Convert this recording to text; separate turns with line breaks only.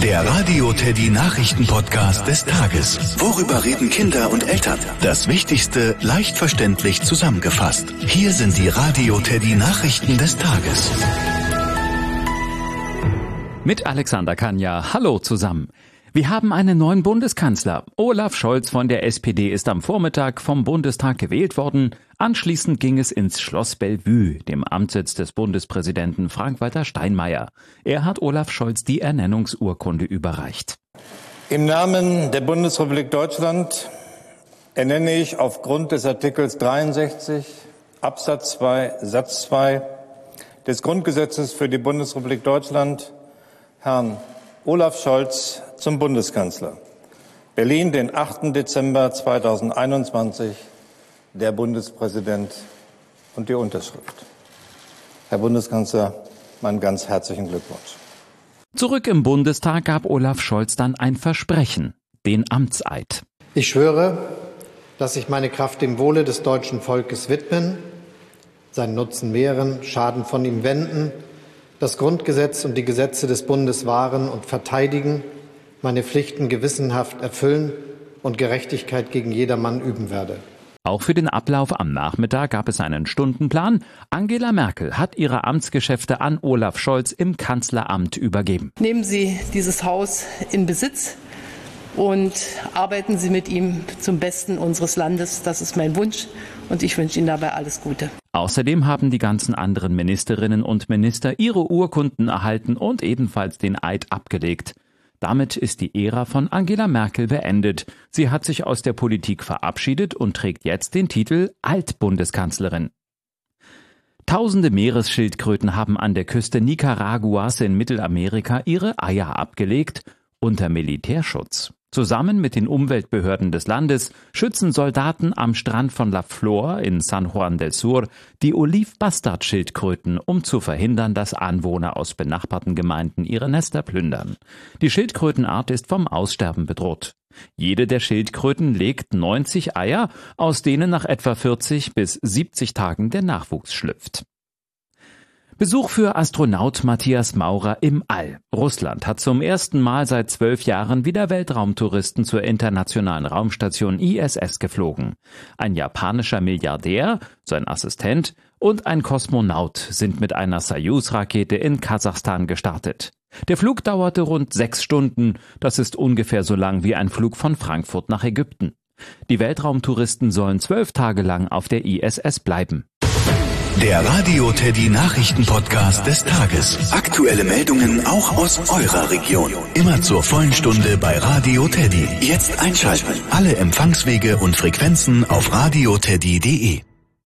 Der Radio Teddy Nachrichten-Podcast des Tages. Worüber reden Kinder und Eltern? Das Wichtigste leicht verständlich zusammengefasst. Hier sind die Radio Teddy Nachrichten des Tages.
Mit Alexander Kanja. Hallo zusammen. Wir haben einen neuen Bundeskanzler. Olaf Scholz von der SPD ist am Vormittag vom Bundestag gewählt worden. Anschließend ging es ins Schloss Bellevue, dem Amtssitz des Bundespräsidenten Frank-Walter Steinmeier. Er hat Olaf Scholz die Ernennungsurkunde überreicht.
Im Namen der Bundesrepublik Deutschland ernenne ich aufgrund des Artikels 63 Absatz 2 Satz 2 des Grundgesetzes für die Bundesrepublik Deutschland Herrn Olaf Scholz zum Bundeskanzler. Berlin, den 8. Dezember 2021, der Bundespräsident und die Unterschrift. Herr Bundeskanzler, meinen ganz herzlichen Glückwunsch.
Zurück im Bundestag gab Olaf Scholz dann ein Versprechen, den Amtseid.
Ich schwöre, dass ich meine Kraft dem Wohle des deutschen Volkes widmen, seinen Nutzen mehren, Schaden von ihm wenden, das Grundgesetz und die Gesetze des Bundes wahren und verteidigen, meine Pflichten gewissenhaft erfüllen und Gerechtigkeit gegen jedermann üben werde.
Auch für den Ablauf am Nachmittag gab es einen Stundenplan. Angela Merkel hat ihre Amtsgeschäfte an Olaf Scholz im Kanzleramt übergeben.
Nehmen Sie dieses Haus in Besitz und arbeiten Sie mit ihm zum Besten unseres Landes. Das ist mein Wunsch und ich wünsche Ihnen dabei alles Gute.
Außerdem haben die ganzen anderen Ministerinnen und Minister ihre Urkunden erhalten und ebenfalls den Eid abgelegt. Damit ist die Ära von Angela Merkel beendet. Sie hat sich aus der Politik verabschiedet und trägt jetzt den Titel Altbundeskanzlerin. Tausende Meeresschildkröten haben an der Küste Nicaraguas in Mittelamerika ihre Eier abgelegt, unter Militärschutz. Zusammen mit den Umweltbehörden des Landes schützen Soldaten am Strand von La Flor in San Juan del Sur die Oliv-Bastard-Schildkröten, um zu verhindern, dass Anwohner aus benachbarten Gemeinden ihre Nester plündern. Die Schildkrötenart ist vom Aussterben bedroht. Jede der Schildkröten legt 90 Eier, aus denen nach etwa 40 bis 70 Tagen der Nachwuchs schlüpft. Besuch für Astronaut Matthias Maurer im All. Russland hat zum ersten Mal seit 12 Jahren wieder Weltraumtouristen zur internationalen Raumstation ISS geflogen. Ein japanischer Milliardär, sein Assistent und ein Kosmonaut sind mit einer Soyuz-Rakete in Kasachstan gestartet. Der Flug dauerte rund 6 Stunden. Das ist ungefähr so lang wie ein Flug von Frankfurt nach Ägypten. Die Weltraumtouristen sollen 12 Tage lang auf der ISS bleiben.
Der Radio Teddy Nachrichten-Podcast des Tages. Aktuelle Meldungen auch aus eurer Region. Immer zur vollen Stunde bei Radio Teddy. Jetzt einschalten. Alle Empfangswege und Frequenzen auf radioteddy.de.